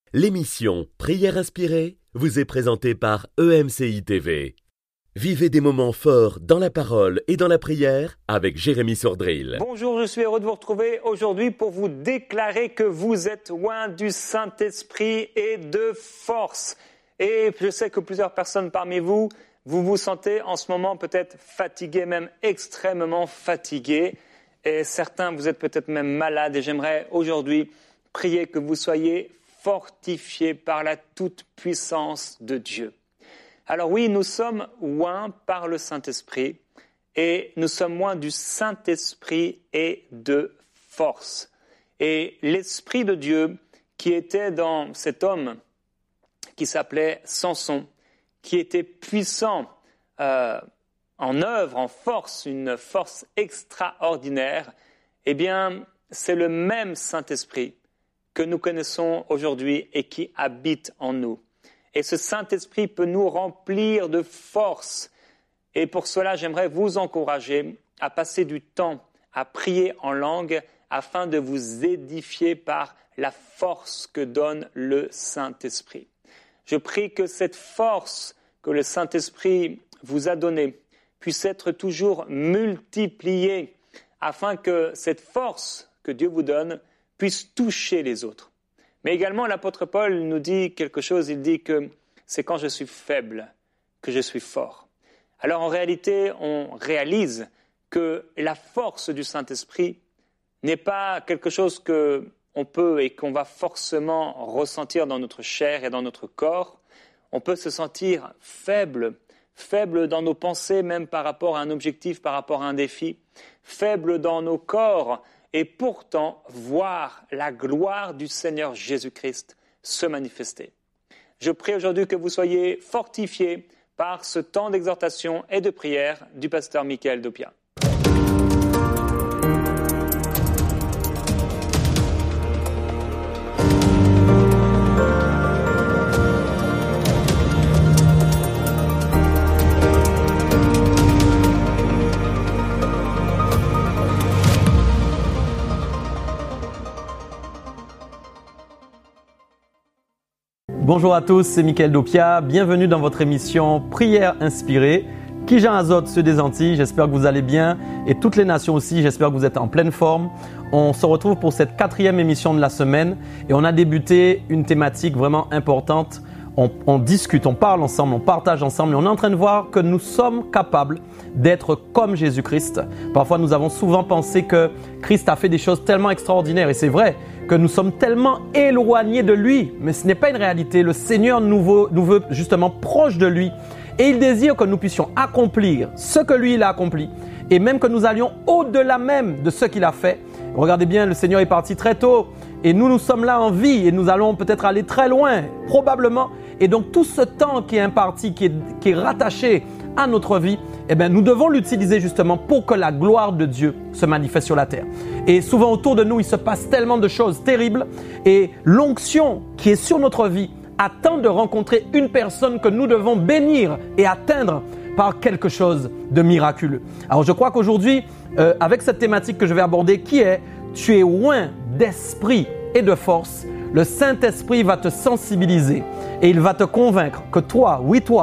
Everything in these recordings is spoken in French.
L'émission Prière inspirée vous est présentée par EMCI TV. Vivez des moments forts dans la parole et dans la prière avec Jérémy Sordrill. Bonjour, je suis heureux de vous retrouver aujourd'hui pour vous déclarer que vous êtes loin du Saint-Esprit et de force. Et je sais que plusieurs personnes parmi vous, vous vous sentez en ce moment peut-être fatigué, même extrêmement fatigué. Et certains, vous êtes peut-être même malades. Et j'aimerais aujourd'hui prier que vous soyez fortifiés par la toute-puissance de Dieu. Alors oui, nous sommes loin par le Saint-Esprit et nous sommes loin du Saint-Esprit et de force. Et l'Esprit de Dieu qui était dans cet homme qui s'appelait Samson, qui était puissant en œuvre, en force, une force extraordinaire, eh bien, c'est le même Saint-Esprit que nous connaissons aujourd'hui et qui habite en nous. Et ce Saint-Esprit peut nous remplir de force. Et pour cela, j'aimerais vous encourager à passer du temps à prier en langue afin de vous édifier par la force que donne le Saint-Esprit. Je prie que cette force que le Saint-Esprit vous a donnée puisse être toujours multipliée afin que cette force que Dieu vous donne puisse toucher les autres. Mais également, l'apôtre Paul nous dit quelque chose, il dit que c'est quand je suis faible que je suis fort. Alors en réalité, on réalise que la force du Saint-Esprit n'est pas quelque chose qu'on peut et qu'on va forcément ressentir dans notre chair et dans notre corps. On peut se sentir faible dans nos pensées, même par rapport à un objectif, par rapport à un défi, faible dans nos corps, et pourtant voir la gloire du Seigneur Jésus-Christ se manifester. Je prie aujourd'hui que vous soyez fortifiés par ce temps d'exhortation et de prière du pasteur Michael Dopia. Bonjour à tous, c'est Michael Dopia. Bienvenue dans votre émission Prière inspirée. Kijan Azote, ceux des Antilles, j'espère que vous allez bien. Et toutes les nations aussi, j'espère que vous êtes en pleine forme. On se retrouve pour cette 4e émission de la semaine. Et on a débuté une thématique vraiment importante. On discute, on parle ensemble, on partage ensemble. Et on est en train de voir que nous sommes capables d'être comme Jésus-Christ. Parfois, nous avons souvent pensé que Christ a fait des choses tellement extraordinaires. Et c'est vrai que nous sommes tellement éloignés de lui. Mais ce n'est pas une réalité. Le Seigneur nous veut justement proche de lui. Et il désire que nous puissions accomplir ce que lui, il a accompli. Et même que nous allions au-delà même de ce qu'il a fait. Regardez bien, le Seigneur est parti très tôt. Et nous sommes là en vie. Et nous allons peut-être aller très loin, probablement. Et donc tout ce temps qui est imparti, qui est rattaché à notre vie, eh bien, nous devons l'utiliser justement pour que la gloire de Dieu se manifeste sur la terre. Et souvent autour de nous, il se passe tellement de choses terribles. Et l'onction qui est sur notre vie attend de rencontrer une personne que nous devons bénir et atteindre par quelque chose de miraculeux. Alors je crois qu'aujourd'hui, avec cette thématique que je vais aborder, qui est « Tu es loin d'esprit et de force », le Saint-Esprit va te sensibiliser et il va te convaincre que toi,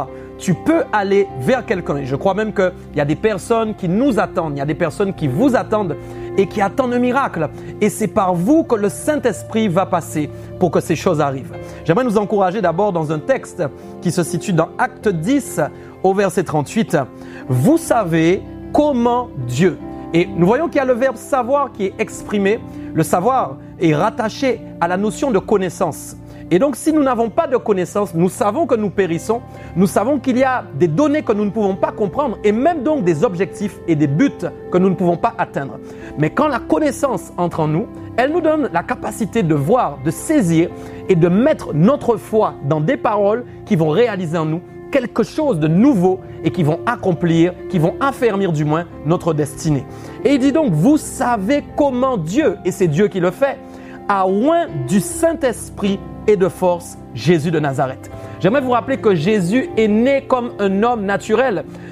tu peux aller vers quelqu'un. Et je crois même qu'il y a des personnes qui nous attendent, il y a des personnes qui vous attendent et qui attendent un miracle. Et c'est par vous que le Saint-Esprit va passer pour que ces choses arrivent. J'aimerais nous encourager d'abord dans un texte qui se situe dans Acte 10 au verset 38. Vous savez comment Dieu. Et nous voyons qu'il y a le verbe savoir qui est exprimé. Le savoir est rattaché à la notion de connaissance. Et donc, si nous n'avons pas de connaissance, nous savons que nous périssons. Nous savons qu'il y a des données que nous ne pouvons pas comprendre et même donc des objectifs et des buts que nous ne pouvons pas atteindre. Mais quand la connaissance entre en nous, elle nous donne la capacité de voir, de saisir et de mettre notre foi dans des paroles qui vont réaliser en nous quelque chose de nouveau et qui vont accomplir, qui vont affermir du moins notre destinée. Et il dit donc, vous savez comment Dieu, et c'est Dieu qui le fait, a oint du Saint-Esprit et de force Jésus de Nazareth. J'aimerais vous rappeler que Jésus est né comme un homme naturel.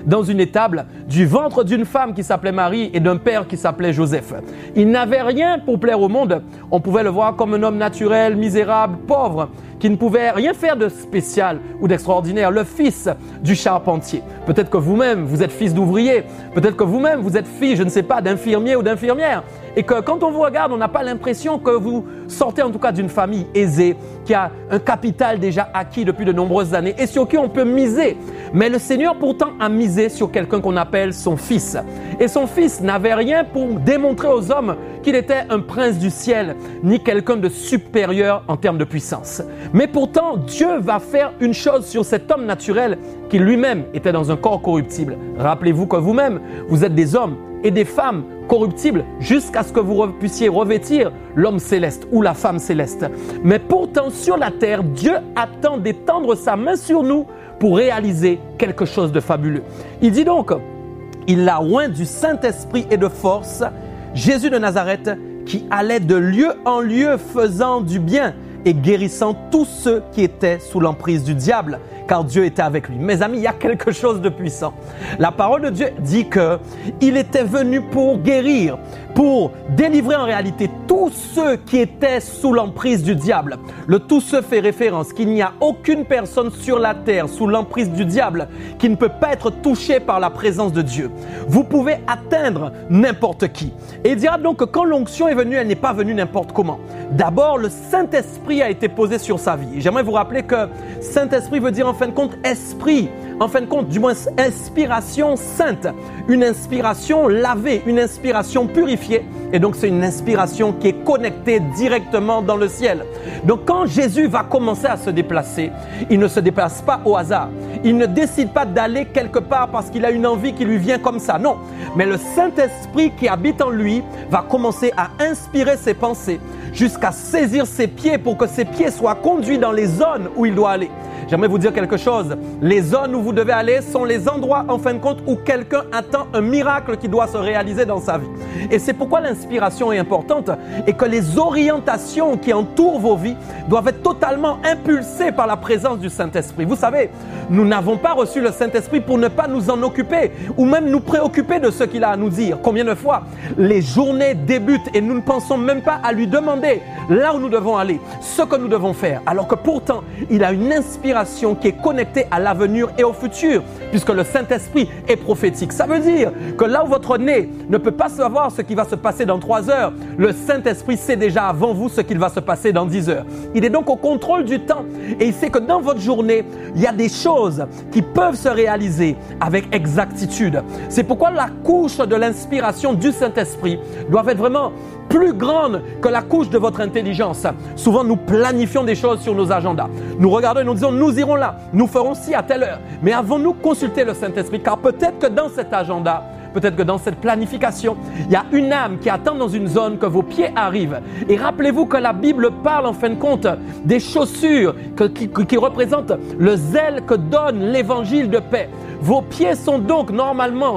dans une étable du ventre d'une femme qui s'appelait Marie et d'un père qui s'appelait Joseph. Il n'avait rien pour plaire au monde. On pouvait le voir comme un homme naturel, misérable, pauvre, qui ne pouvait rien faire de spécial ou d'extraordinaire, le fils du charpentier. Peut-être que vous-même, vous êtes fils d'ouvrier. Peut-être que vous-même, vous êtes fils, je ne sais pas, d'infirmier ou d'infirmière. Et que quand on vous regarde, on n'a pas l'impression que vous sortez en tout cas d'une famille aisée, qui a un capital déjà acquis depuis de nombreuses années et sur qui on peut miser. Mais le Seigneur pourtant a misé sur quelqu'un qu'on appelle son fils. Et son fils n'avait rien pour démontrer aux hommes qu'il était un prince du ciel, ni quelqu'un de supérieur en termes de puissance. Mais pourtant, Dieu va faire une chose sur cet homme naturel qui lui-même était dans un corps corruptible. Rappelez-vous que vous-même, vous êtes des hommes et des femmes corruptibles jusqu'à ce que vous puissiez revêtir l'homme céleste ou la femme céleste. Mais pourtant, sur la terre, Dieu attend d'étendre sa main sur nous pour réaliser quelque chose de fabuleux. Il dit donc, il l'a oint du Saint-Esprit et de force, Jésus de Nazareth, qui allait de lieu en lieu faisant du bien et guérissant tous ceux qui étaient sous l'emprise du diable, car Dieu était avec lui. Mes amis, il y a quelque chose de puissant. La parole de Dieu dit qu'il était venu pour guérir, pour délivrer en réalité tous ceux qui étaient sous l'emprise du diable. Le tout ceux fait référence qu'il n'y a aucune personne sur la terre sous l'emprise du diable qui ne peut pas être touchée par la présence de Dieu. Vous pouvez atteindre n'importe qui. Et il dira donc que quand l'onction est venue, elle n'est pas venue n'importe comment. D'abord, le Saint-Esprit a été posé sur sa vie. J'aimerais vous rappeler que Saint-Esprit veut dire en fin de compte esprit, en fin de compte du moins inspiration sainte, une inspiration lavée, une inspiration purifiée. Et donc c'est une inspiration qui est connectée directement dans le ciel. Donc quand Jésus va commencer à se déplacer, il ne se déplace pas au hasard. Il ne décide pas d'aller quelque part parce qu'il a une envie qui lui vient comme ça. Non, mais le Saint-Esprit qui habite en lui va commencer à inspirer ses pensées jusqu'à saisir ses pieds pour que ses pieds soient conduits dans les zones où il doit aller. J'aimerais vous dire quelque chose. Les zones où vous devez aller sont les endroits, en fin de compte, où quelqu'un attend un miracle qui doit se réaliser dans sa vie. Et c'est pourquoi l'inspiration est importante et que les orientations qui entourent vos vies doivent être totalement impulsées par la présence du Saint-Esprit. Vous savez, nous n'avons pas reçu le Saint-Esprit pour ne pas nous en occuper ou même nous préoccuper de ce qu'il a à nous dire. Combien de fois les journées débutent et nous ne pensons même pas à lui demander là où nous devons aller, ce que nous devons faire, alors que pourtant, il a une inspiration qui est connectée à l'avenir et au futur, puisque le Saint-Esprit est prophétique. Ça veut dire que là où votre nez ne peut pas savoir ce qui va se passer dans 3 heures, le Saint-Esprit sait déjà avant vous ce qu'il va se passer dans 10 heures. Il est donc au contrôle du temps et il sait que dans votre journée, il y a des choses qui peuvent se réaliser avec exactitude. C'est pourquoi la couche de l'inspiration du Saint-Esprit doit être vraiment plus grande que la couche de votre intelligence. Souvent, nous planifions des choses sur nos agendas. Nous regardons et nous disons, nous irons là, nous ferons ci à telle heure. Mais avons-nous consulté le Saint-Esprit? Car peut-être que dans cet agenda, peut-être que dans cette planification, il y a une âme qui attend dans une zone que vos pieds arrivent. Et rappelez-vous que la Bible parle en fin de compte des chaussures qui représentent le zèle que donne l'évangile de paix. Vos pieds sont donc normalement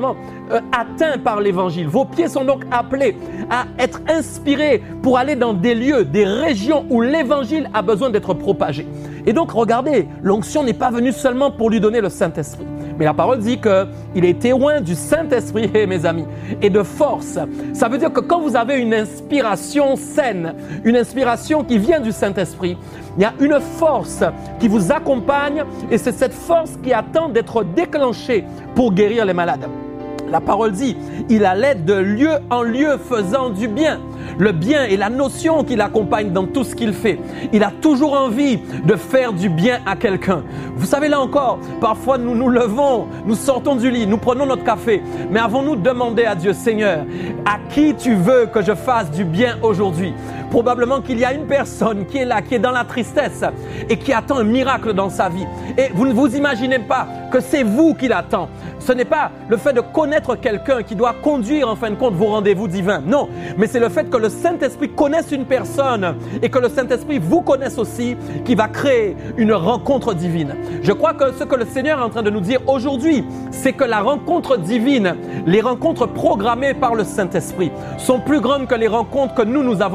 atteints par l'évangile. Vos pieds sont donc appelés à être inspirés pour aller dans des lieux, des régions où l'évangile a besoin d'être propagé. Et donc regardez, l'onction n'est pas venue seulement pour lui donner le Saint-Esprit. Mais la parole dit qu'il est témoin du Saint-Esprit, mes amis, et de force. Ça veut dire que quand vous avez une inspiration saine, une inspiration qui vient du Saint-Esprit, il y a une force qui vous accompagne et c'est cette force qui attend d'être déclenchée pour guérir les malades. La parole dit, il allait de lieu en lieu faisant du bien. Le bien est la notion qui l'accompagne dans tout ce qu'il fait. Il a toujours envie de faire du bien à quelqu'un. Vous savez, là encore, parfois nous nous levons, nous sortons du lit, nous prenons notre café. Mais avons-nous demandé à Dieu, Seigneur, à qui tu veux que je fasse du bien aujourd'hui? Probablement qu'il y a une personne qui est là, qui est dans la tristesse et qui attend un miracle dans sa vie. Et vous ne vous imaginez pas que c'est vous qui l'attend. Ce n'est pas le fait de connaître quelqu'un qui doit conduire en fin de compte vos rendez-vous divins. Non, mais c'est le fait que le Saint-Esprit connaisse une personne et que le Saint-Esprit vous connaisse aussi qui va créer une rencontre divine. Je crois que ce que le Seigneur est en train de nous dire aujourd'hui, c'est que la rencontre divine, les rencontres programmées par le Saint-Esprit sont plus grandes que les rencontres que nous avons programmées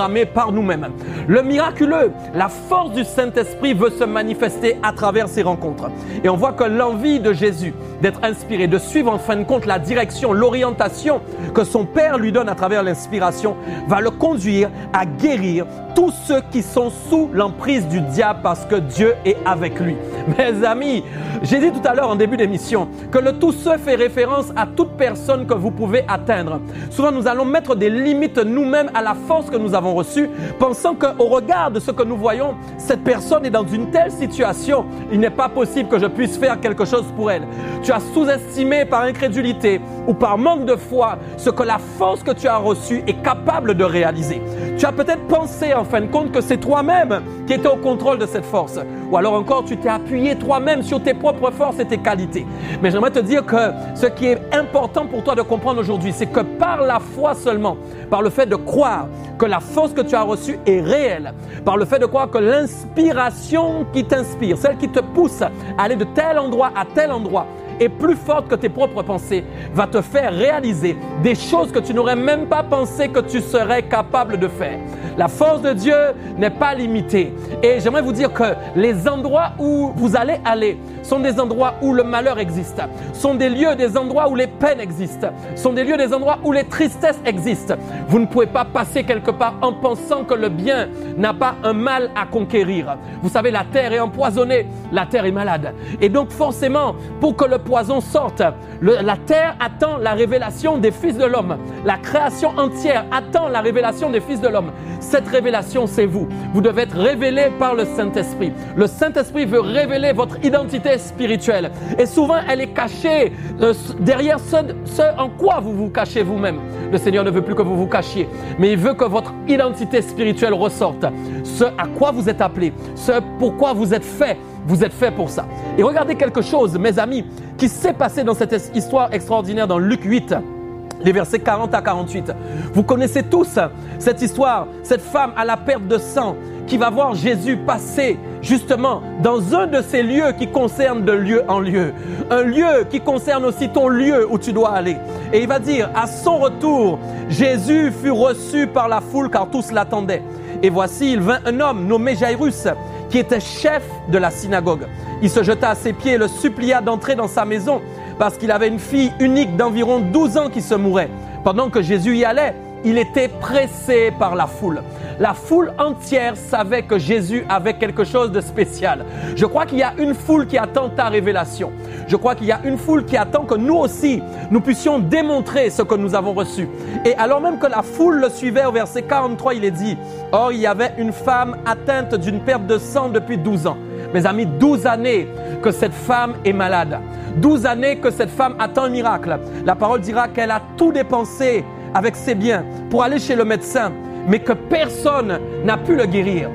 programmé par nous-mêmes. Le miraculeux, la force du Saint-Esprit veut se manifester à travers ces rencontres. Et on voit que l'envie de Jésus d'être inspiré, de suivre en fin de compte la direction, l'orientation que son Père lui donne à travers l'inspiration, va le conduire à guérir tous ceux qui sont sous l'emprise du diable parce que Dieu est avec lui. Mes amis, j'ai dit tout à l'heure en début d'émission que le tout ce fait référence à toute personne que vous pouvez atteindre. Souvent, nous allons mettre des limites nous-mêmes à la force que nous avons reçue, pensant qu'au regard de ce que nous voyons, cette personne est dans une telle situation, il n'est pas possible que je puisse faire quelque chose pour elle. Tu as sous-estimé par incrédulité ou par manque de foi ce que la force que tu as reçue est capable de réaliser. Tu as peut-être pensé en fin de compte que c'est toi-même qui étais au contrôle de cette force. Ou alors encore, tu t'es appuyé toi-même sur tes propres forces et tes qualités. Mais j'aimerais te dire que ce qui est important pour toi de comprendre aujourd'hui, c'est que par la foi seulement, par le fait de croire que la force que tu as reçue est réelle, par le fait de croire que l'inspiration qui t'inspire, celle qui te pousse à aller de tel endroit à tel endroit, est plus forte que tes propres pensées, va te faire réaliser des choses que tu n'aurais même pas pensé que tu serais capable de faire. La force de Dieu n'est pas limitée. Et j'aimerais vous dire que les endroits où vous allez aller sont des endroits où le malheur existe, sont des lieux, des endroits où les peines existent, sont des lieux, des endroits où les tristesses existent. Vous ne pouvez pas passer quelque part en pensant que le bien n'a pas un mal à conquérir. Vous savez, la terre est empoisonnée, la terre est malade. Et donc forcément, pour que le poison sorte, la terre attend la révélation des fils de l'homme. La création entière attend la révélation des fils de l'homme. Cette révélation, c'est vous. Vous devez être révélé par le Saint-Esprit. Le Saint-Esprit veut révéler votre identité spirituelle. Et souvent, elle est cachée derrière ce en quoi vous vous cachez vous-même. Le Seigneur ne veut plus que vous vous cachiez, mais il veut que votre identité spirituelle ressorte. Ce à quoi vous êtes appelé, ce pourquoi vous êtes fait pour ça. Et regardez quelque chose, mes amis, qui s'est passé dans cette histoire extraordinaire dans Luc 8. Les versets 40 à 48. Vous connaissez tous cette histoire, cette femme à la perte de sang qui va voir Jésus passer justement dans un de ces lieux qui concerne de lieu en lieu. Un lieu qui concerne aussi ton lieu où tu dois aller. Et il va dire, à son retour, Jésus fut reçu par la foule car tous l'attendaient. Et voici, il vint un homme nommé Jairus qui était chef de la synagogue. Il se jeta à ses pieds et le supplia d'entrer dans sa maison parce qu'il avait une fille unique d'environ 12 ans qui se mourait. Pendant que Jésus y allait, il était pressé par la foule. La foule entière savait que Jésus avait quelque chose de spécial. Je crois qu'il y a une foule qui attend ta révélation. Je crois qu'il y a une foule qui attend que nous aussi, nous puissions démontrer ce que nous avons reçu. Et alors même que la foule le suivait, au verset 43, il est dit, « Or, il y avait une femme atteinte d'une perte de sang depuis 12 ans. » Mes amis, 12 années que cette femme est malade. 12 années que cette femme attend un miracle. La parole dira qu'elle a tout dépensé avec ses biens pour aller chez le médecin, mais que personne n'a pu la guérir.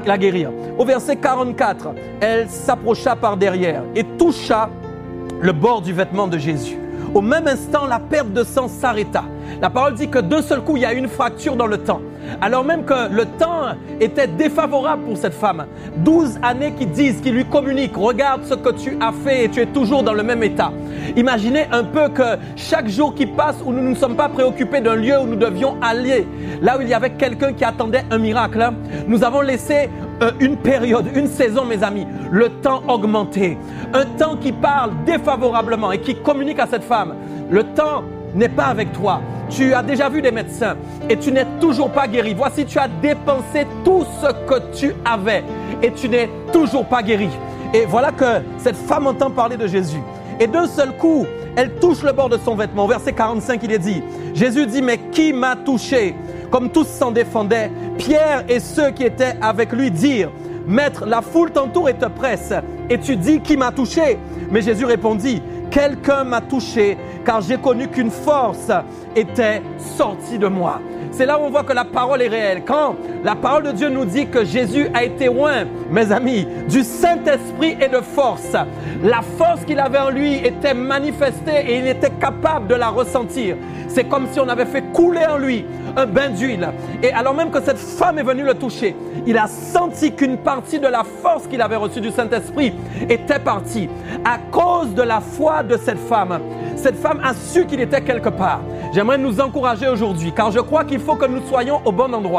Au verset 44, elle s'approcha par derrière et toucha le bord du vêtement de Jésus. Au même instant, la perte de sang s'arrêta. La parole dit que d'un seul coup, il y a eu une fracture dans le temps. Alors même que le temps était défavorable pour cette femme. 12 années qui lui communiquent, regarde ce que tu as fait et tu es toujours dans le même état. Imaginez un peu que chaque jour qui passe où nous ne sommes pas préoccupés d'un lieu où nous devions aller, là où il y avait quelqu'un qui attendait un miracle, nous avons laissé une période, une saison, mes amis, le temps augmenté. Un temps qui parle défavorablement et qui communique à cette femme. Le temps n'est pas avec toi. Tu as déjà vu des médecins et tu n'es toujours pas guéri. Voici, tu as dépensé tout ce que tu avais et tu n'es toujours pas guéri. Et voilà que cette femme entend parler de Jésus. Et d'un seul coup, elle touche le bord de son vêtement. Au verset 45, il est dit, Jésus dit, mais qui m'a touché? Comme tous s'en défendaient, Pierre et ceux qui étaient avec lui dirent, Maître, la foule t'entoure et te presse. Et tu dis, qui m'a touché? Mais Jésus répondit, quelqu'un m'a touché, car j'ai connu qu'une force était sortie de moi. C'est là où on voit que la parole est réelle. Quand la parole de Dieu nous dit que Jésus a été oint, mes amis, du Saint-Esprit et de force, la force qu'il avait en lui était manifestée et il était capable de la ressentir. C'est comme si on avait fait couler en lui un bain d'huile. Et alors même que cette femme est venue le toucher, il a senti qu'une partie de la force qu'il avait reçue du Saint-Esprit était partie. À cause de la foi de cette femme a su qu'il était quelque part. J'aimerais nous encourager aujourd'hui, car je crois qu'il faut que nous soyons au bon endroit.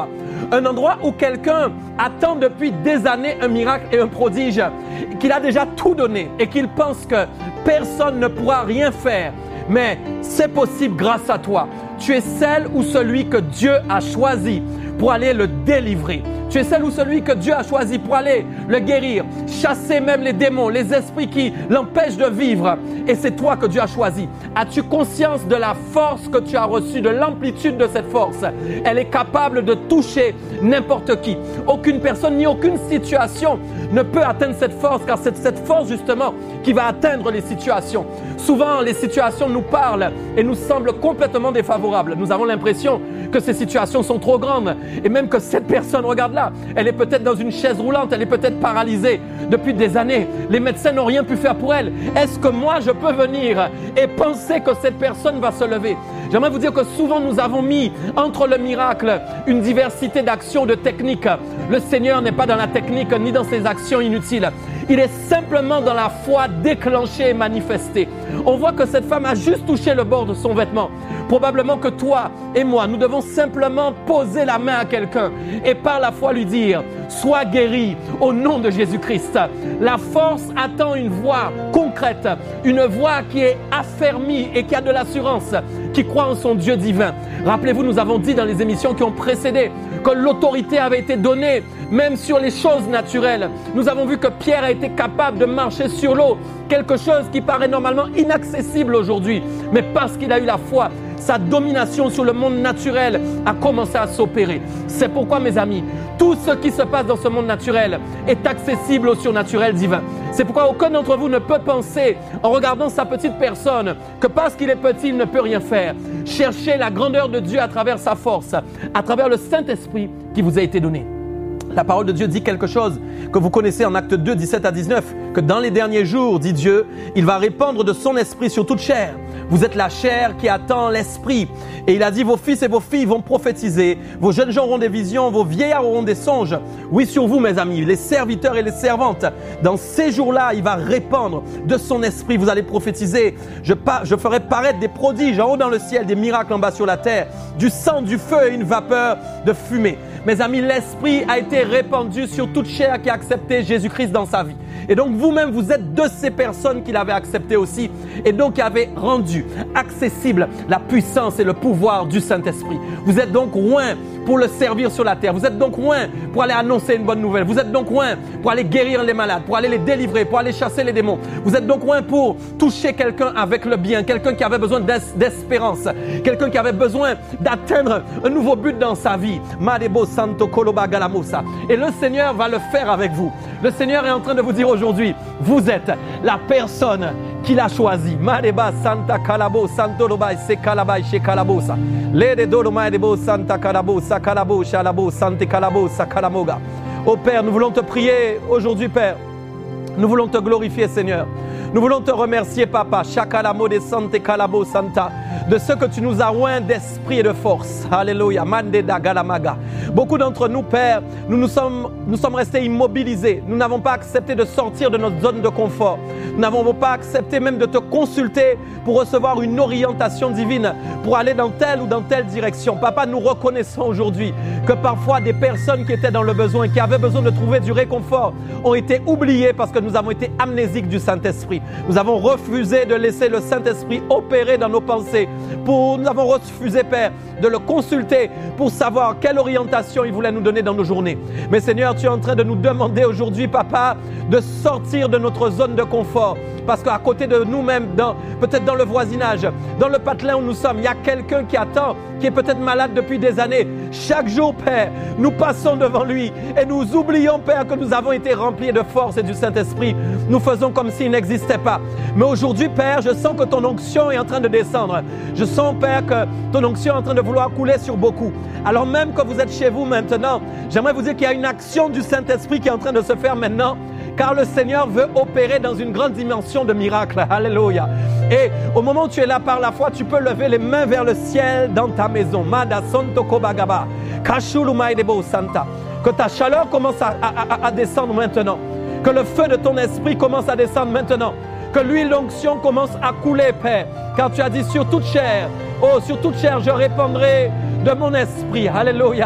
Un endroit où quelqu'un attend depuis des années un miracle et un prodige, qu'il a déjà tout donné et qu'il pense que personne ne pourra rien faire. Mais c'est possible grâce à toi. Tu es celle ou celui que Dieu a choisi pour aller le délivrer. Tu es celle ou celui que Dieu a choisi pour aller le guérir, chasser même les démons, les esprits qui l'empêchent de vivre. Et c'est toi que Dieu a choisi. As-tu conscience de la force que tu as reçue, de l'amplitude de cette force? Elle est capable de toucher n'importe qui. Aucune personne ni aucune situation ne peut atteindre cette force, car c'est cette force justement qui va atteindre les situations. Souvent, les situations nous parlent et nous semblent complètement défavorables. Nous avons l'impression que ces situations sont trop grandes et même que cette personne, regarde là, elle est peut-être dans une chaise roulante, elle est peut-être paralysée depuis des années. Les médecins n'ont rien pu faire pour elle. Est-ce que moi je peux venir et penser que cette personne va se lever? J'aimerais vous dire que souvent nous avons mis entre le miracle une diversité d'actions, de techniques. Le Seigneur n'est pas dans la technique ni dans ses actions inutiles. Il est simplement dans la foi déclenchée et manifestée. On voit que cette femme a juste touché le bord de son vêtement. Probablement que toi et moi, nous devons simplement poser la main à quelqu'un et par la foi lui dire « Sois guéri au nom de Jésus-Christ ». La force attend une voix concrète, une voix qui est affermie et qui a de l'assurance, qui croit en son Dieu divin. Rappelez-vous, nous avons dit dans les émissions qui ont précédé que l'autorité avait été donnée même sur les choses naturelles. Nous avons vu que Pierre a été capable de marcher sur l'eau, quelque chose qui paraît normalement inaccessible aujourd'hui. Mais parce qu'il a eu la foi, sa domination sur le monde naturel a commencé à s'opérer. C'est pourquoi, mes amis, tout ce qui se passe dans ce monde naturel est accessible au surnaturel divin. C'est pourquoi aucun d'entre vous ne peut penser, en regardant sa petite personne, que parce qu'il est petit, il ne peut rien faire. Cherchez la grandeur de Dieu à travers sa force, à travers le Saint-Esprit qui vous a été donné. La parole de Dieu dit quelque chose que vous connaissez en Actes 2, 17 à 19, que dans les derniers jours, dit Dieu, il va répandre de son esprit sur toute chair. Vous êtes la chair qui attend l'esprit. Et il a dit, vos fils et vos filles vont prophétiser, vos jeunes gens auront des visions, vos vieillards auront des songes. Oui, sur vous, mes amis, les serviteurs et les servantes, dans ces jours-là, il va répandre de son esprit. Vous allez prophétiser. Je ferai paraître des prodiges en haut dans le ciel, des miracles en bas sur la terre, du sang, du feu et une vapeur de fumée. Mes amis, l'Esprit a été répandu sur toute chair qui a accepté Jésus-Christ dans sa vie. Et donc vous-même, vous êtes de ces personnes qui l'avaient accepté aussi et donc qui avaient rendu accessible la puissance et le pouvoir du Saint-Esprit. Vous êtes donc loin pour le servir sur la terre. Vous êtes donc loin pour aller annoncer une bonne nouvelle. Vous êtes donc loin pour aller guérir les malades, pour aller les délivrer, pour aller chasser les démons. Vous êtes donc loin pour toucher quelqu'un avec le bien, quelqu'un qui avait besoin d'espérance, quelqu'un qui avait besoin d'atteindre un nouveau but dans sa vie. Madebo Santo Koloba Galamosa. Et le Seigneur va le faire avec vous. Le Seigneur est en train de vous dire aujourd'hui, vous êtes la personne qu'il a choisie. Madeba Santa Kalabo Santo Lobai Se Kalabai She Kalabosa. Lede Dolomai Debo Santa Kalabo Sakalabo Shalabo Sante Kalabo Sakalamoga. Oh Père, nous voulons te prier aujourd'hui, Père. Nous voulons te glorifier, Seigneur. Nous voulons te remercier, Papa, Shakalamo de Sante Kalabo Santa, de ce que tu nous as oint d'esprit et de force. Alléluia. Mandeda Galamaga. Beaucoup d'entre nous, Père, nous sommes restés immobilisés. Nous n'avons pas accepté de sortir de notre zone de confort. Nous n'avons pas accepté même de te consulter pour recevoir une orientation divine, pour aller dans telle ou dans telle direction. Papa, nous reconnaissons aujourd'hui que parfois des personnes qui étaient dans le besoin, qui avaient besoin de trouver du réconfort, ont été oubliées parce que nous avons été amnésiques du Saint-Esprit. Nous avons refusé de laisser le Saint-Esprit opérer dans nos pensées. Nous avons refusé, Père, de le consulter pour savoir quelle orientation il voulait nous donner dans nos journées. Mais Seigneur, tu es en train de nous demander aujourd'hui, Papa, de sortir de notre zone de confort. Parce qu'à côté de nous-mêmes, peut-être dans le voisinage, dans le patelin où nous sommes, il y a quelqu'un qui attend, qui est peut-être malade depuis des années. Chaque jour, Père, nous passons devant lui et nous oublions, Père, que nous avons été remplis de force et du Saint-Esprit. Nous faisons comme s'il n'existait pas. Mais aujourd'hui, Père, je sens que ton onction est en train de descendre. Je sens, Père, que ton onction est en train de vouloir couler sur beaucoup. Alors même que vous êtes chez vous maintenant, j'aimerais vous dire qu'il y a une action du Saint-Esprit qui est en train de se faire maintenant. Car le Seigneur veut opérer dans une grande dimension de miracle. Alléluia. Et au moment où tu es là par la foi, tu peux lever les mains vers le ciel dans ta maison. Mada Santo Kobagaba. Kashulumai Debo Santa. Que ta chaleur commence à descendre maintenant. Que le feu de ton esprit commence à descendre maintenant. Que l'huile d'onction commence à couler, Père. Car tu as dit sur toute chair, oh, sur toute chair, je répandrai de mon esprit. Alléluia.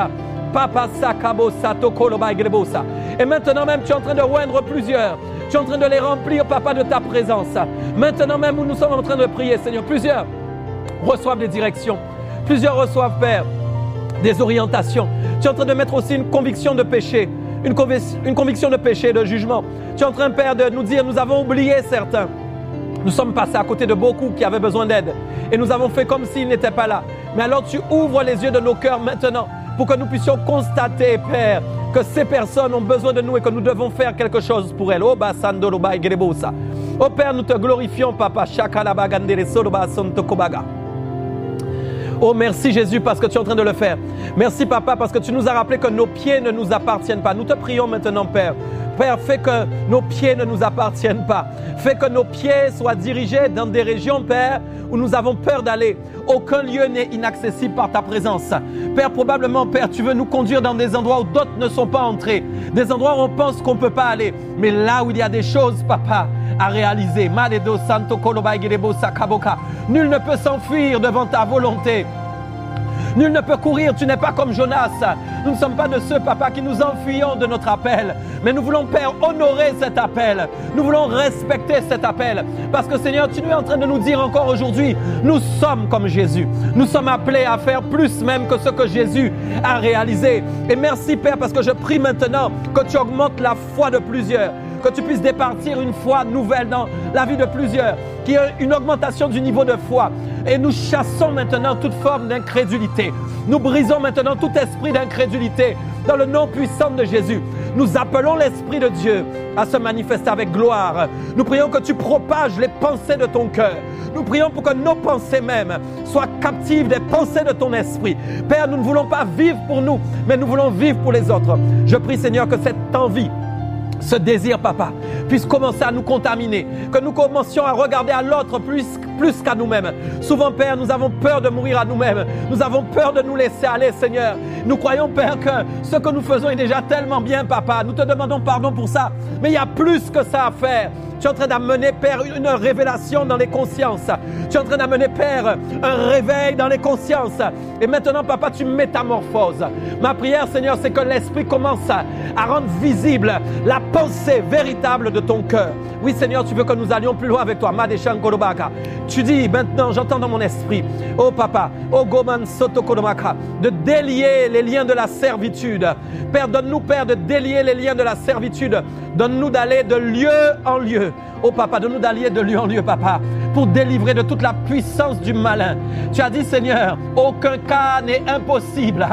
Papa Sakabo Sato Koloba Grebosa. Et maintenant même, tu es en train de oindre plusieurs. Tu es en train de les remplir, Papa, de ta présence. Maintenant même où nous sommes en train de prier, Seigneur, plusieurs reçoivent des directions. Plusieurs reçoivent, Père, des orientations. Tu es en train de mettre aussi une conviction de péché. Une conviction de péché, de jugement. Tu es en train, Père, de nous dire, nous avons oublié certains. Nous sommes passés à côté de beaucoup qui avaient besoin d'aide. Et nous avons fait comme s'ils n'étaient pas là. Mais alors tu ouvres les yeux de nos cœurs maintenant pour que nous puissions constater, Père, que ces personnes ont besoin de nous et que nous devons faire quelque chose pour elles. Oh, Père, nous te glorifions, Papa. Oh, merci Jésus parce que tu es en train de le faire. Merci Papa parce que tu nous as rappelé que nos pieds ne nous appartiennent pas. Nous te prions maintenant, Père. Père, fais que nos pieds ne nous appartiennent pas. Fais que nos pieds soient dirigés dans des régions, Père, où nous avons peur d'aller. Aucun lieu n'est inaccessible par ta présence. Père, probablement, Père, tu veux nous conduire dans des endroits où d'autres ne sont pas entrés. Des endroits où on pense qu'on ne peut pas aller. Mais là où il y a des choses, Papa, à réaliser. Nul ne peut s'enfuir devant ta volonté. Nul ne peut courir, tu n'es pas comme Jonas. Nous ne sommes pas de ceux, Papa, qui nous enfuyons de notre appel. Mais nous voulons, Père, honorer cet appel. Nous voulons respecter cet appel. Parce que, Seigneur, tu es en train de nous dire encore aujourd'hui, nous sommes comme Jésus. Nous sommes appelés à faire plus même que ce que Jésus a réalisé. Et merci, Père, parce que je prie maintenant que tu augmentes la foi de plusieurs. Que tu puisses départir une foi nouvelle dans la vie de plusieurs, qu'il y ait une augmentation du niveau de foi. Et nous chassons maintenant toute forme d'incrédulité. Nous brisons maintenant tout esprit d'incrédulité dans le nom puissant de Jésus. Nous appelons l'Esprit de Dieu à se manifester avec gloire. Nous prions que tu propages les pensées de ton cœur. Nous prions pour que nos pensées même soient captives des pensées de ton esprit. Père, nous ne voulons pas vivre pour nous, mais nous voulons vivre pour les autres. Je prie, Seigneur, que cette envie, ce désir, Papa, puisse commencer à nous contaminer, que nous commencions à regarder à l'autre plus qu'à nous-mêmes. Souvent, Père, nous avons peur de mourir à nous-mêmes. Nous avons peur de nous laisser aller, Seigneur. Nous croyons, Père, que ce que nous faisons est déjà tellement bien, Papa. Nous te demandons pardon pour ça. Mais il y a plus que ça à faire. Tu es en train d'amener, Père, une révélation dans les consciences. Tu es en train d'amener, Père, un réveil dans les consciences. Et maintenant, Papa, tu métamorphoses. Ma prière, Seigneur, c'est que l'Esprit commence à rendre visible la pensée véritable de ton cœur. Oui, Seigneur, tu veux que nous allions plus loin avec toi. Tu dis maintenant, j'entends dans mon esprit, oh Papa, oh Goman Sotokodomaka, de délier les liens de la servitude. Père, donne-nous, Père, de délier les liens de la servitude. Donne-nous d'aller de lieu en lieu. Oh Papa, donne-nous d'aller de lieu en lieu, Papa, pour délivrer de toute la puissance du malin. Tu as dit, Seigneur, aucun cas n'est impossible.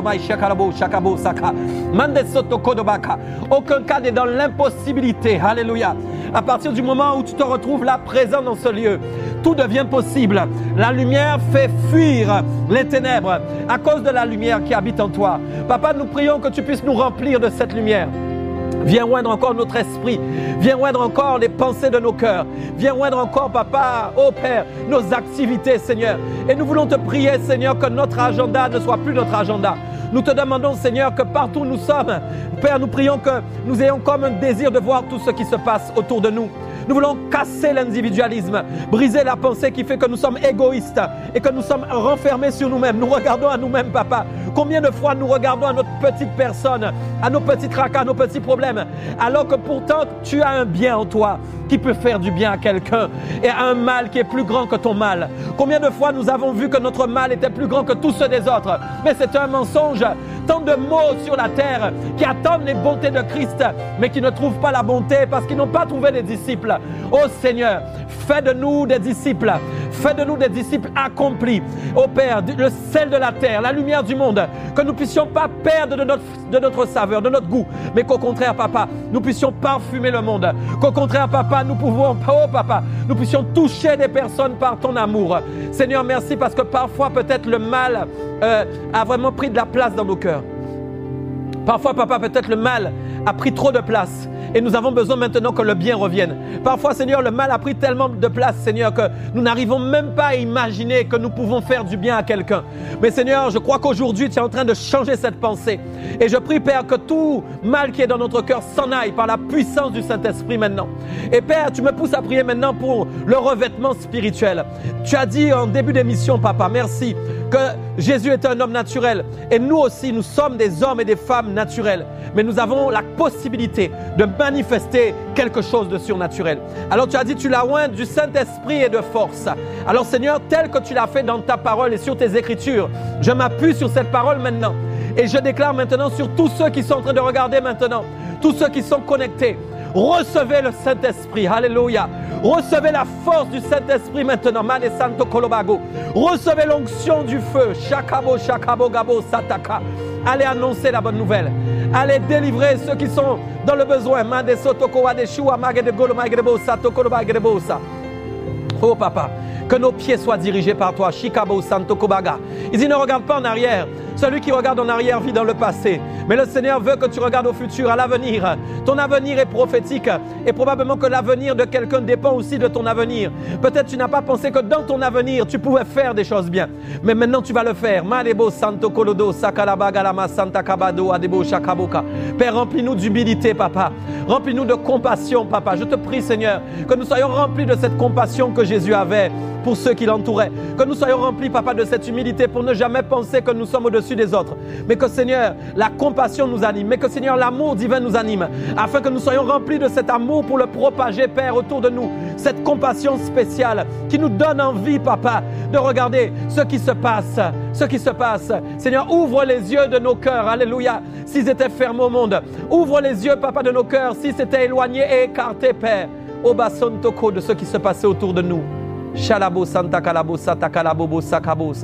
Aucun cas n'est dans l'impossibilité. Alléluia. À partir du moment où tu te retrouves là, présent dans ce lieu, tout devient possible. La lumière fait fuir les ténèbres à cause de la lumière qui habite en toi. Papa, nous prions que tu puisses nous remplir de cette lumière. Viens oindre encore notre esprit. Viens oindre encore les pensées de nos cœurs. Viens oindre encore, Papa, oh Père, nos activités, Seigneur. Et nous voulons te prier, Seigneur, que notre agenda ne soit plus notre agenda. Nous te demandons, Seigneur, que partout où nous sommes, Père, nous prions que nous ayons comme un désir de voir tout ce qui se passe autour de nous. Nous voulons casser l'individualisme, briser la pensée qui fait que nous sommes égoïstes et que nous sommes renfermés sur nous-mêmes. Nous regardons à nous-mêmes, Papa. Combien de fois nous regardons à notre petite personne, à nos petits tracas, à nos petits problèmes, alors que pourtant tu as un bien en toi qui peut faire du bien à quelqu'un et un mal qui est plus grand que ton mal. Combien de fois nous avons vu que notre mal était plus grand que tous ceux des autres, mais c'est un mensonge. Tant de mots sur la terre qui attendent les bontés de Christ, mais qui ne trouvent pas la bonté parce qu'ils n'ont pas trouvé des disciples. Oh Seigneur, fais de nous des disciples. Fais de nous des disciples accomplis. Oh Père, le sel de la terre, la lumière du monde, que nous ne puissions pas perdre de notre saveur, de notre goût, mais qu'au contraire, Papa, nous puissions parfumer le monde. Qu'au contraire, Papa, nous pouvons, oh Papa, nous puissions toucher des personnes par ton amour. Seigneur, merci parce que parfois peut-être le mal a vraiment pris de la place dans nos cœurs. Parfois, papa, peut-être le mal a pris trop de place et nous avons besoin maintenant que le bien revienne. Parfois, Seigneur, le mal a pris tellement de place, Seigneur, que nous n'arrivons même pas à imaginer que nous pouvons faire du bien à quelqu'un. Mais Seigneur, je crois qu'aujourd'hui, tu es en train de changer cette pensée. Et je prie, Père, que tout mal qui est dans notre cœur s'en aille par la puissance du Saint-Esprit maintenant. Et Père, tu me pousses à prier maintenant pour le revêtement spirituel. Tu as dit en début d'émission, Papa, merci, que Jésus est un homme naturel. Et nous aussi, nous sommes des hommes et des femmes naturels. Mais nous avons la possibilité de manifester quelque chose de surnaturel. Alors tu as dit, tu l'as oint du Saint-Esprit et de force. Alors Seigneur, tel que tu l'as fait dans ta parole et sur tes écritures, je m'appuie sur cette parole maintenant. Et je déclare maintenant sur tous ceux qui sont en train de regarder maintenant, tous ceux qui sont connectés, recevez le Saint-Esprit. Alléluia. Recevez la force du Saint-Esprit maintenant. Mane Santo Kolobago. Recevez l'onction du feu. Shakabo, Shakabo, Gabo, Sataka. Allez annoncer la bonne nouvelle. Allez délivrer ceux qui sont dans le besoin. Mane Sotoko Adeshua, Magde Golo, Magrebo, Sato Koloba, Grebosa. Oh papa, que nos pieds soient dirigés par toi. Shikabo, Santo Kobaga. Il dit, ne regarde pas en arrière. Celui qui regarde en arrière vit dans le passé. Mais le Seigneur veut que tu regardes au futur, à l'avenir. Ton avenir est prophétique. Et probablement que l'avenir de quelqu'un dépend aussi de ton avenir. Peut-être tu n'as pas pensé que dans ton avenir, tu pouvais faire des choses bien. Mais maintenant, tu vas le faire. Malebo Santo Kolodo, Sakalabagalama, Santa Kabado, Adebo Shakaboka. Père, remplis-nous d'humilité, Papa. Remplis-nous de compassion, Papa. Je te prie, Seigneur, que nous soyons remplis de cette compassion que Jésus avait pour ceux qui l'entouraient. Que nous soyons remplis, Papa, de cette humilité pour ne jamais penser que nous sommes au-dessus des autres. Mais que, Seigneur, la compassion nous anime. Mais que, Seigneur, l'amour divin nous anime. Afin que nous soyons remplis de cet amour pour le propager, Père, autour de nous. Cette compassion spéciale qui nous donne envie, Papa, de regarder ce qui se passe. Ce qui se passe. Seigneur, ouvre les yeux de nos cœurs. Alléluia. S'ils étaient fermés au monde. Ouvre les yeux, Papa, de nos cœurs. S'ils s'étaient éloignés et écartés, Père. Au basson toko de ce qui se passait autour de nous. Shalabo Santa Kalabo Sata Kalabobo Sakabosa.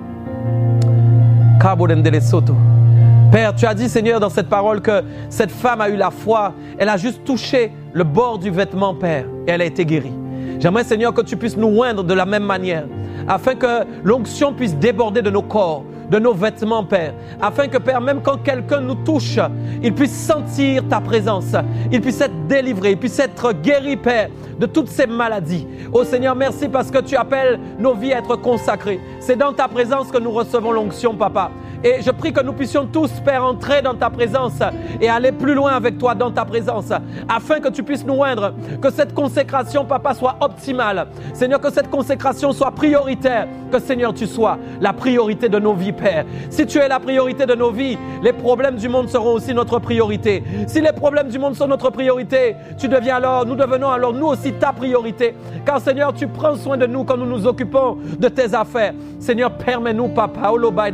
Cabo Dendele Soto. Père, tu as dit, Seigneur, dans cette parole que cette femme a eu la foi. Elle a juste touché le bord du vêtement, Père, et elle a été guérie. J'aimerais, Seigneur, que tu puisses nous oindre de la même manière, afin que l'onction puisse déborder de nos corps, de nos vêtements, Père, afin que, Père, même quand quelqu'un nous touche, il puisse sentir ta présence, il puisse être délivré, il puisse être guéri, Père, de toutes ces maladies. Oh Seigneur, merci parce que tu appelles nos vies à être consacrées. C'est dans ta présence que nous recevons l'onction, Papa. Et je prie que nous puissions tous, Père, entrer dans ta présence et aller plus loin avec toi dans ta présence, afin que tu puisses nous oindre, que cette consécration, Papa, soit optimale. Seigneur, que cette consécration soit prioritaire, que, Seigneur, tu sois la priorité de nos vies, Père. Si tu es la priorité de nos vies, les problèmes du monde seront aussi notre priorité. Si les problèmes du monde sont notre priorité, nous devenons alors nous aussi ta priorité. Car, Seigneur, tu prends soin de nous quand nous nous occupons de tes affaires. Seigneur, permets-nous, Papa,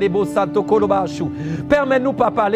permets-nous, Papa,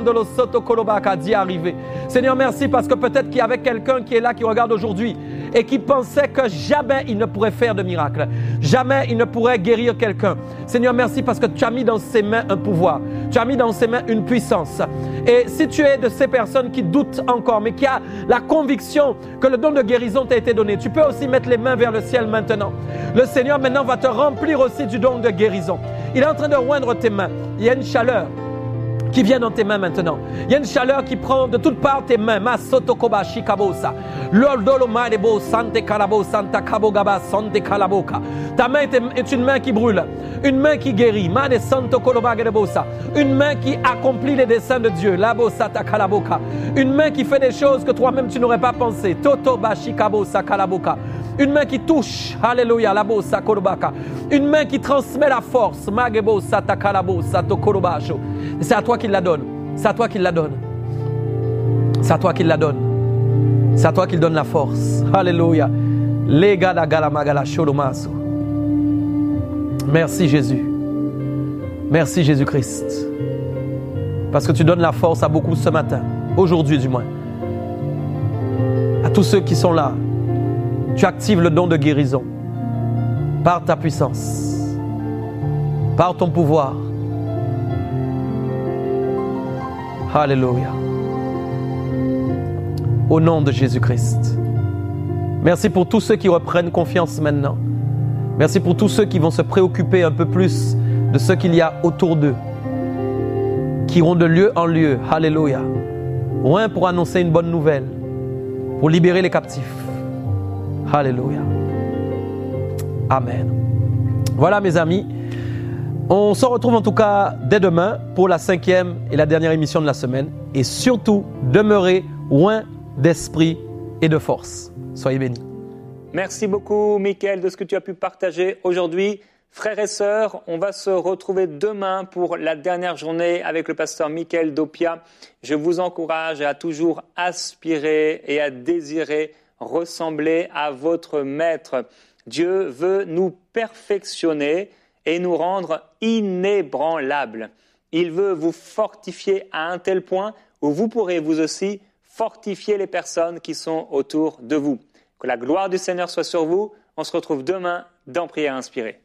d'y arriver. Seigneur, merci parce que peut-être qu'il y avait quelqu'un qui est là, qui regarde aujourd'hui et qui pensait que jamais il ne pourrait faire de miracle. Jamais il ne pourrait guérir quelqu'un. Seigneur, merci parce que tu as mis dans ses mains un pouvoir. Tu as mis dans ses mains une puissance. Et si tu es de ces personnes qui doutent encore, mais qui a la conviction que le don de guérison t'a été donné, tu peux aussi mettre les mains vers le ciel maintenant. Le Seigneur maintenant va te remplir aussi du don de guérison. Il est en train de oindre tes mains. Il y a une chaleur qui vient dans tes mains maintenant. Il y a une chaleur qui prend de toutes parts tes mains. Masotokoba shikabosa. Lordolo marebo sante kalabo santa kabogaba sante kalaboka. Ta main est une main qui brûle, une main qui guérit. Mane santo koloba gerebosa. Une main qui accomplit les desseins de Dieu. Labo sata kalaboka. Une main qui fait des choses que toi-même tu n'aurais pas pensé. Toto bashikabosa kalaboka. Une main qui touche, alléluia, labo sakorobaka. Une main qui transmet la force, magebo satakalabo satokorobasho. C'est à toi qu'il la donne. C'est à toi qu'il la donne. C'est à toi qu'il la donne. C'est à toi qu'il donne la force. Alléluia. Legada galamagala sholomaso. Merci Jésus. Merci Jésus-Christ. Parce que tu donnes la force à beaucoup ce matin, aujourd'hui du moins. À tous ceux qui sont là. Tu actives le don de guérison par ta puissance, par ton pouvoir. Alléluia. Au nom de Jésus-Christ. Merci pour tous ceux qui reprennent confiance maintenant. Merci pour tous ceux qui vont se préoccuper un peu plus de ce qu'il y a autour d'eux, qui iront de lieu en lieu. Alléluia. Oint pour annoncer une bonne nouvelle, pour libérer les captifs. Alléluia. Amen. Voilà mes amis. On se retrouve en tout cas dès demain pour la 5e et la dernière émission de la semaine. Et surtout, demeurez oint d'esprit et de force. Soyez bénis. Merci beaucoup, Michael, de ce que tu as pu partager aujourd'hui. Frères et sœurs, on va se retrouver demain pour la dernière journée avec le pasteur Michael Dopia. Je vous encourage à toujours aspirer et à désirer ressembler à votre Maître. Dieu veut nous perfectionner et nous rendre inébranlables. Il veut vous fortifier à un tel point où vous pourrez vous aussi fortifier les personnes qui sont autour de vous. Que la gloire du Seigneur soit sur vous. On se retrouve demain dans Prière Inspirée.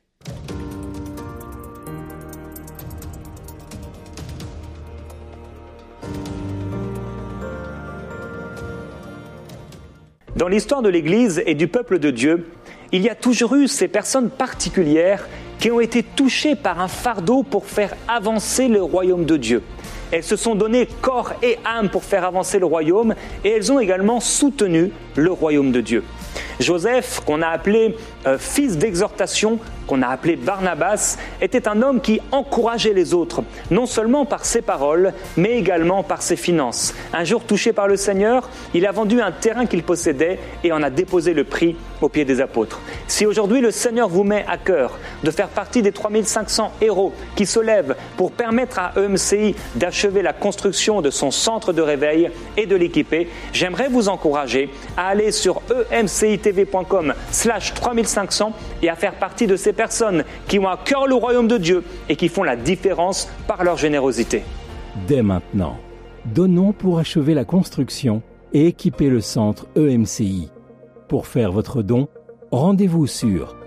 Dans l'histoire de l'Église et du peuple de Dieu, il y a toujours eu ces personnes particulières qui ont été touchées par un fardeau pour faire avancer le royaume de Dieu. Elles se sont données corps et âme pour faire avancer le royaume et elles ont également soutenu le royaume de Dieu. Joseph, qu'on a appelé fils d'exhortation, qu'on a appelé Barnabas, était un homme qui encourageait les autres, non seulement par ses paroles, mais également par ses finances. Un jour touché par le Seigneur, il a vendu un terrain qu'il possédait et en a déposé le prix aux pieds des apôtres. Si aujourd'hui le Seigneur vous met à cœur de faire partie des 3500 héros qui se lèvent pour permettre à EMCI d'achever la construction de son centre de réveil et de l'équiper, j'aimerais vous encourager à aller sur emcitv.com/3500 et à faire partie de ces personnes qui ont à cœur le royaume de Dieu et qui font la différence par leur générosité. Dès maintenant, donnons pour achever la construction et équiper le centre EMCI. Pour faire votre don, rendez-vous sur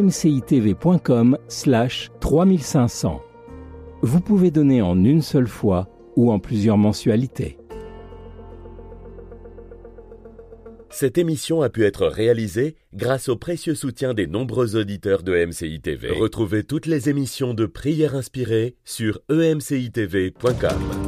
emcitv.com/3500. Vous pouvez donner en une seule fois ou en plusieurs mensualités. Cette émission a pu être réalisée grâce au précieux soutien des nombreux auditeurs de MCI TV. Retrouvez toutes les émissions de Prière Inspirée sur emcitv.com.